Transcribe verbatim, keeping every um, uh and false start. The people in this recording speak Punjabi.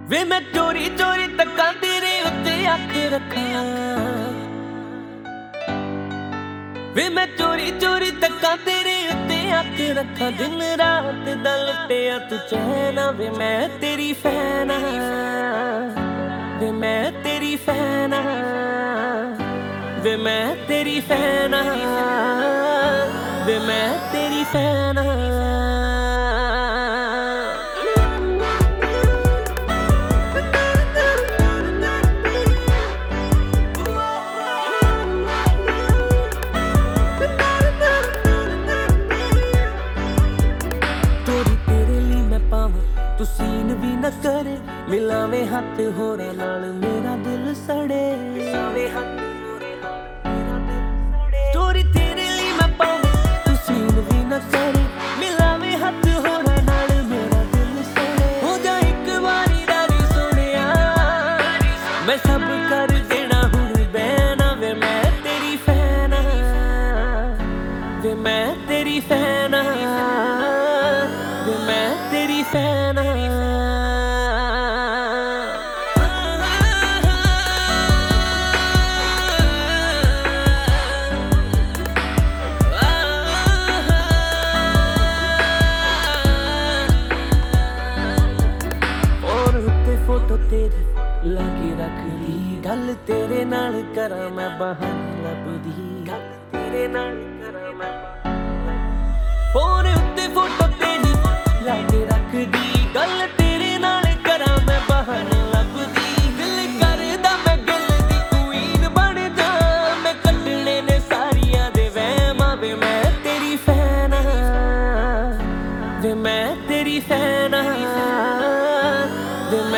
ਵੇ ਮੈਂ ਚੋਰੀ ਚੋਰੀ ਤੱਕਾਂ ਤੇਰੇ ਉੱਤੇ ਅੱਖ ਰੱਖਾਂ, ਵੇ ਮੈਂ ਚੋਰੀ ਚੋਰੀ ਤੱਕਾਂ ਤੇਰੇ ਉੱਤੇ ਅੱਖ ਰੱਖਾਂ। ਦਿਨ ਰਾਤ ਦਾ ਲੁੱਟਿਆ ਤੂੰ ਚੈਨ, ਵੇ ਮੈਂ ਤੇਰੀ ਫੈਨ, ਵੇ ਮੈਂ ਤੇਰੀ ਫੈਨ, ਵੇ ਮੈਂ ਤੇਰੀ ਫੈਨ, ਵੇ ਮੈਂ ਤੇਰੀ ਫੈਨ। ਤੂੰ ਸੀਨ ਵੀ ਨਾ ਕਰੇ, ਮਿਲਾਵੇਂ ਹੱਥ ਹੋਰਾਂ ਨਾਲ ਮੇਰਾ ਦਿਲ ਸੜੇ, ਮਿਲਾਵੇਂ ਹੱਥ ਹੋਰਾਂ ਨਾਲ ਮੇਰਾ ਦਿਲ ਸੜੇ। ਚੋਰੀ ਤੇਰੇ ਲਈ ਮੈਂ ਪਾਵਾਂ, ਤੂੰ ਸੀਨ ਵੀ ਨਾ ਕਰੇ, ਮਿਲਾਵੇਂ ਹੱਥ ਹੋਰਾਂ ਨਾਲ ਮੇਰਾ ਦਿਲ ਸੜੇ। ਹੋ ਜਾ ਇੱਕ ਵਾਰੀ ਰਾਜੀ ਸੋਹਣਿਆ, ਮੈਂ ਸਭ ਕਰ ਦੇਣਾ ਹੁਣ ਬਹਿਣਾ। ਵੇ ਮੈਂ ਤੇਰੀ ਫੈਨ, ਵੇ ਮੈਂ ਤੇਰੀ ਫੈਨ, ਵੇ ਮੈਂ ਤੇਰੀ ਫੈਨ। ਫੋਟੋ ਤੇਰੀ ਲਾ ਕੇ ਰੱਖਦੀ, ਗੱਲ ਤੇਰੇ ਨਾਲ ਕਰਾਂ ਮੈਂ ਬਹਾਨੇ ਲੱਭਦੀ, ਗੱਲ ਤੇਰੇ ਨਾਲ ਕਰਾਂ ਮੈਂ ਫੋਨ ਉੱਤੇ ਫੋਟੋ ਤੇਰੀ ਲਾ ਕੇ ਰੱਖਦੀ, ਗੱਲ ਤੇਰੇ ਨਾਲ ਕਰਾਂ ਮੈਂ ਬਹਾਨੇ ਲੱਭਦੀ। ਦਿਲ ਕਰਦਾ ਮੈਂ ਗਿਲ ਦੀ ਕੁਈਨ ਬਣ ਜਾ, ਮੈਂ ਕੱਢਣੇ ਨੇ ਸਾਰੀਆਂ ਦੇ ਵਹਿਮਾਂ। ਵੇ ਮੈਂ ਤੇਰੀ ਫੈਨ, ਵੇ ਮੈਂ ਤੇਰੀ ਫੈਨ, ਵੇ